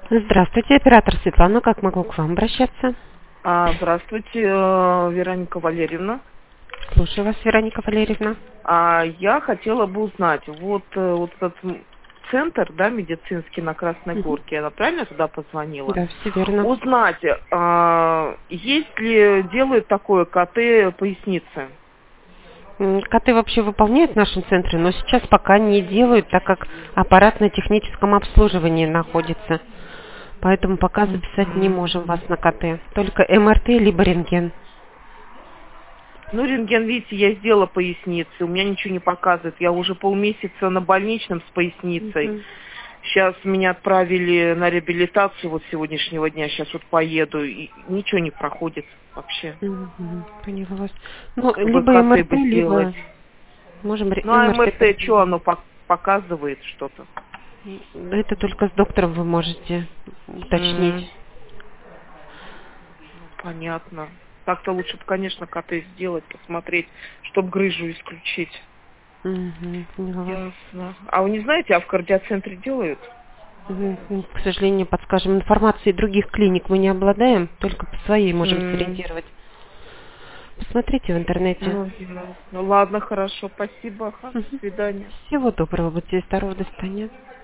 Здравствуйте, оператор Светлана. Как могу к вам обращаться? Здравствуйте, Вероника Валерьевна. Слушаю вас, Вероника Валерьевна. Я хотела бы узнать, вот этот центр, да, медицинский на Красной Горке, я правильно туда позвонила? Да, все верно. Узнать, есть ли, делают такое КТ поясницы? КТ вообще выполняют в нашем центре, но сейчас пока не делают, так как аппарат на техническом обслуживании находится. Поэтому пока записать не можем вас на КТ. Только МРТ либо рентген. Ну, рентген, видите, я сделала поясницы, у меня ничего не показывает. Я уже полмесяца на больничном с поясницей. Сейчас меня отправили на реабилитацию вот с сегодняшнего дня. Сейчас вот поеду, и ничего не проходит вообще. Поняла вас. Ну, Чтобы либо КТ МРТ, бы либо сделать. можем Ну, а МРТ. МРТ, что оно показывает что-то? Это только с доктором вы можете уточнить. Понятно. Так-то лучше бы, конечно, КТ сделать, посмотреть, чтобы грыжу исключить. Поняла вас. Ясно. А вы не знаете, в кардиоцентре делают? К сожалению, подскажем, информации других клиник мы не обладаем, только по своей можем сориентировать. Посмотрите в интернете. Ну, ясно. Ну, ладно, хорошо, спасибо. До свидания. Всего доброго, будьте здоровы, до свидания.